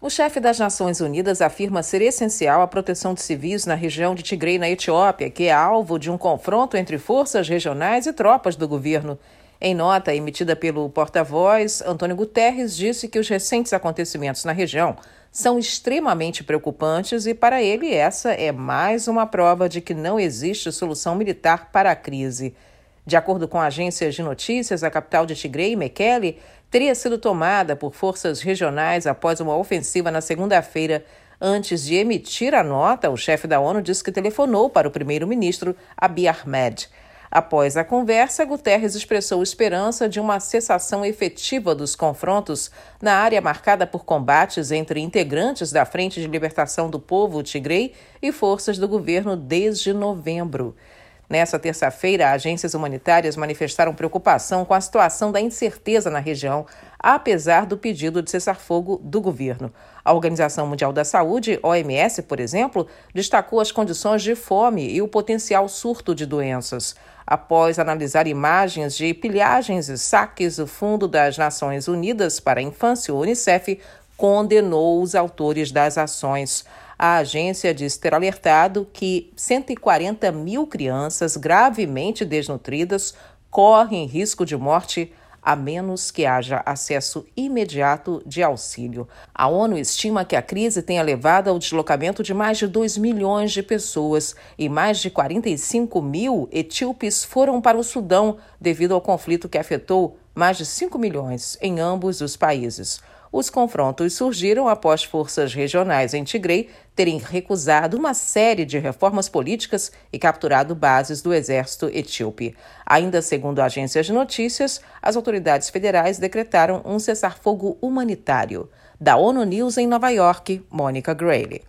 O chefe das Nações Unidas afirma ser essencial a proteção de civis na região de Tigray, na Etiópia, que é alvo de um confronto entre forças regionais e tropas do governo. Em nota emitida pelo porta-voz, Antônio Guterres disse que os recentes acontecimentos na região são extremamente preocupantes e, para ele, essa é mais uma prova de que não existe solução militar para a crise. De acordo com agências de notícias, a capital de Tigray, Mekelle, teria sido tomada por forças regionais após uma ofensiva na segunda-feira. Antes de emitir a nota, o chefe da ONU disse que telefonou para o primeiro-ministro Abiy Ahmed. Após a conversa, Guterres expressou esperança de uma cessação efetiva dos confrontos na área marcada por combates entre integrantes da Frente de Libertação do Povo, Tigray, e forças do governo desde novembro. Nessa terça-feira, agências humanitárias manifestaram preocupação com a situação da incerteza na região, apesar do pedido de cessar-fogo do governo. A Organização Mundial da Saúde, OMS, por exemplo, destacou as condições de fome e o potencial surto de doenças. Após analisar imagens de pilhagens e saques, o Fundo das Nações Unidas para a Infância, o UNICEF, condenou os autores das ações. A agência diz ter alertado que 140 mil crianças gravemente desnutridas correm risco de morte a menos que haja acesso imediato de auxílio. A ONU estima que a crise tenha levado ao deslocamento de mais de 2 milhões de pessoas e mais de 45 mil etíopes foram para o Sudão devido ao conflito que afetou mais de 5 milhões em ambos os países. Os confrontos surgiram após forças regionais em Tigray terem recusado uma série de reformas políticas e capturado bases do exército etíope. Ainda segundo agências de notícias, as autoridades federais decretaram um cessar-fogo humanitário. Da ONU News em Nova York, Mônica Grayle.